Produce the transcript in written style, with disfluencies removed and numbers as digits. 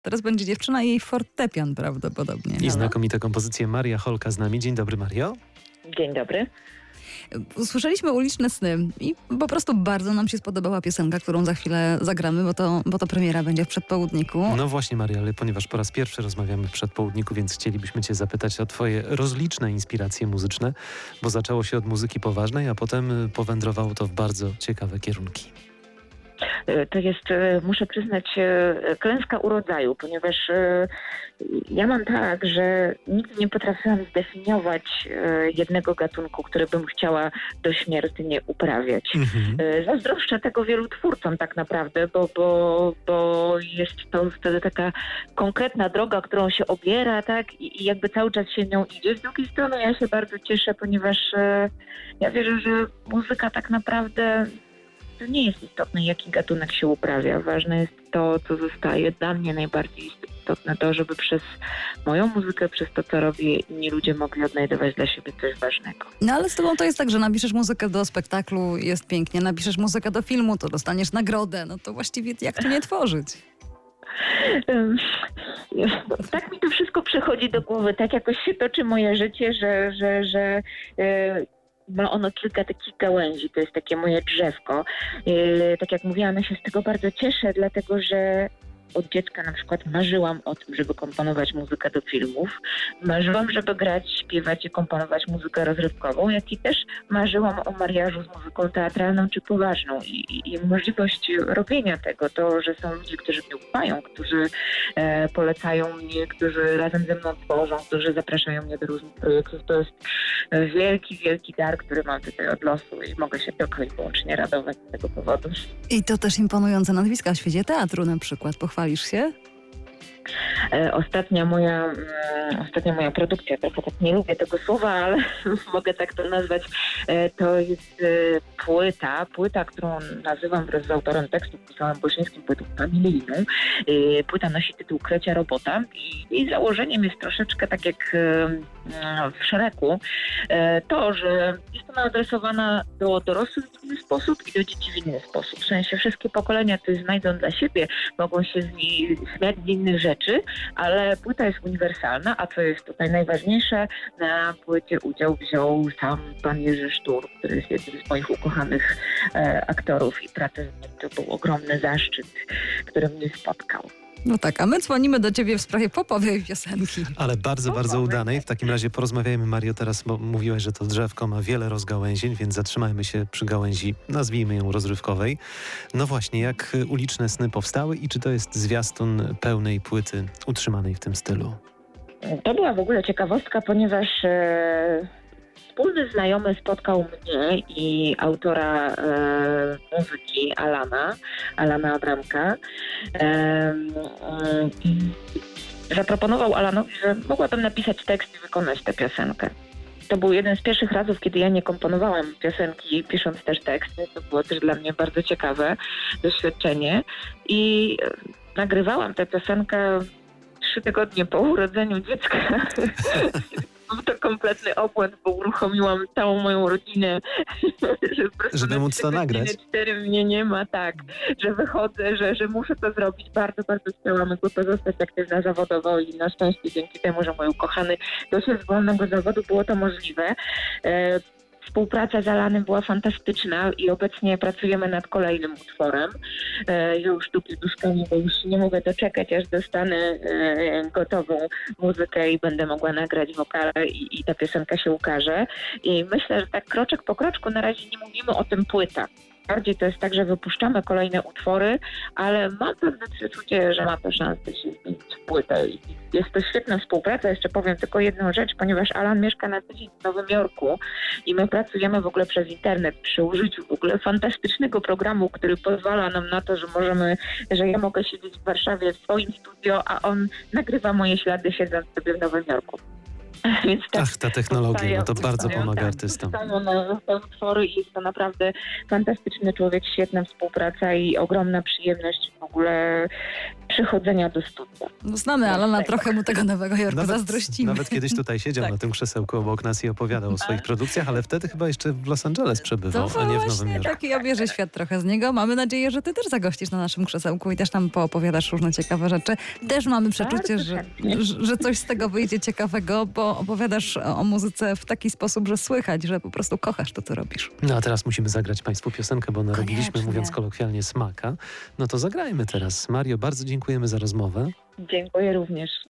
Teraz będzie dziewczyna i jej fortepian prawdopodobnie. I znakomite kompozycje. Maria Holka z nami. Dzień dobry, Mario. Dzień dobry. Usłyszeliśmy Uliczne sny i po prostu bardzo nam się spodobała piosenka, którą za chwilę zagramy, bo to premiera będzie w przedpołudniku. No właśnie, Maria, ale ponieważ po raz pierwszy rozmawiamy w przedpołudniku, więc chcielibyśmy cię zapytać o twoje rozliczne inspiracje muzyczne, bo zaczęło się od muzyki poważnej, a potem powędrowało to w bardzo ciekawe kierunki. To jest, muszę przyznać, klęska urodzaju, ponieważ ja mam tak, że nigdy nie potrafiłam zdefiniować jednego gatunku, który bym chciała dośmiertnie uprawiać. Zazdroszczę tego wielu twórcom tak naprawdę, bo jest to wtedy taka konkretna droga, którą się obiera, tak, i jakby cały czas się nią idzie. Z drugiej strony ja się bardzo cieszę, ponieważ ja wierzę, że muzyka tak naprawdę to nie jest istotne, jaki gatunek się uprawia. Ważne jest to, co zostaje. Dla mnie najbardziej istotne to, żeby przez moją muzykę, przez to, co robię, inni ludzie mogli odnajdywać dla siebie coś ważnego. No ale z tobą to jest tak, że napiszesz muzykę do spektaklu, jest pięknie, napiszesz muzykę do filmu, to dostaniesz nagrodę. No to właściwie jak tu nie tworzyć? Tak mi to wszystko przychodzi do głowy, tak jakoś się toczy moje życie, że ma ono kilka takich gałęzi, to jest takie moje drzewko. Tak jak mówiłam, ja się z tego bardzo cieszę, dlatego że od dziecka na przykład marzyłam o tym, żeby komponować muzykę do filmów. Marzyłam, żeby grać, śpiewać i komponować muzykę rozrywkową, jak i też marzyłam o mariażu z muzyką teatralną czy poważną. I możliwość robienia tego, to, że są ludzie, którzy mnie ufają, którzy polecają mnie, którzy razem ze mną tworzą, którzy zapraszają mnie do różnych projektów, to jest wielki, wielki dar, który mam tutaj od losu i mogę się tylko i wyłącznie radować z tego powodu. I to też imponujące nazwiska w świecie teatru na przykład. Pochwalisz się? Ostatnia moja produkcja, trochę tak nie lubię tego słowa, ale mogę tak to nazwać, to jest płyta, którą nazywam wraz z autorem tekstu, pisałem Bolszyńskim, płytą familijną. Płyta nosi tytuł Krecia robota i założeniem jest troszeczkę tak jak w Szereku, to, że jest ona adresowana do dorosłych w inny sposób i do dzieci w inny sposób. W sensie wszystkie pokolenia coś znajdą dla siebie, mogą się z niej śmiać z innych rzeczy, ale płyta jest uniwersalna, a co jest tutaj najważniejsze, na płycie udział wziął sam pan Jerzy Sztur, który jest jednym z moich ukochanych aktorów i praca z nim to był ogromny zaszczyt, który mnie spotkał. No tak, a my dzwonimy do ciebie w sprawie popowej piosenki. Ale bardzo, bardzo udanej. W takim razie porozmawiajmy, Mario, teraz, bo mówiłaś, że to drzewko ma wiele rozgałęzień, więc zatrzymajmy się przy gałęzi, nazwijmy ją rozrywkowej. No właśnie, jak Uliczne sny powstały i czy to jest zwiastun pełnej płyty utrzymanej w tym stylu? To była w ogóle ciekawostka, ponieważ wspólny znajomy spotkał mnie i autora muzyki Alana Abramka i zaproponował Alanowi, że mogłabym napisać tekst i wykonać tę piosenkę. To był jeden z pierwszych razów, kiedy ja nie komponowałam piosenki, pisząc też teksty. To było też dla mnie bardzo ciekawe doświadczenie i nagrywałam tę piosenkę 3 tygodnie po urodzeniu dziecka. Był to kompletny obłęd, bo uruchomiłam całą moją rodzinę, żeby móc to nagrać. 4 mnie nie ma, tak, że wychodzę, że muszę to zrobić. Bardzo, bardzo chciałam pozostać aktywna zawodowo i na szczęście dzięki temu, że mój ukochany doszedł z wolnego zawodu, było to możliwe. Współpraca z Alanem była fantastyczna i obecnie pracujemy nad kolejnym utworem. Już tu kiduszkami, bo już nie mogę doczekać, aż dostanę gotową muzykę i będę mogła nagrać wokale i ta piosenka się ukaże. I myślę, że tak kroczek po kroczku na razie nie mówimy o tym płyta. Bardziej to jest tak, że wypuszczamy kolejne utwory, ale mam pewne przeczucie, że ma to szansę się zmienić w płytę. Jest to świetna współpraca. Jeszcze powiem tylko jedną rzecz, ponieważ Alan mieszka na co dzień w Nowym Jorku i my pracujemy w ogóle przez internet przy użyciu w ogóle fantastycznego programu, który pozwala nam na to, że ja mogę siedzieć w Warszawie w swoim studio, a on nagrywa moje ślady siedząc sobie w Nowym Jorku. Więc tak Ach, ta technologia, no to bardzo powstają, pomaga tak, artystom. powstają utwory i jest to naprawdę fantastyczny człowiek, świetna współpraca i ogromna przyjemność w ogóle przychodzenia do studia. No, znamy Alana, trochę mu tego Nowego Jorku zazdrościmy. Nawet kiedyś tutaj siedział Tak. na tym krzesełku obok nas i opowiadał o swoich produkcjach, ale wtedy chyba jeszcze w Los Angeles przebywał, To a nie w Nowym właśnie Jorku. taki obierze świat trochę z niego. Mamy nadzieję, że ty też zagościsz na naszym krzesełku i też nam poopowiadasz różne ciekawe rzeczy. Też mamy przeczucie, Bardzo chętnie. że coś z tego wyjdzie ciekawego, bo opowiadasz o muzyce w taki sposób, że słychać, że po prostu kochasz to, co robisz. No a teraz musimy zagrać Państwu piosenkę, bo narobiliśmy, Koniecznie. mówiąc kolokwialnie, smaka. No to zagrajmy teraz. Mario, bardzo dziękujemy za rozmowę. Dziękuję również.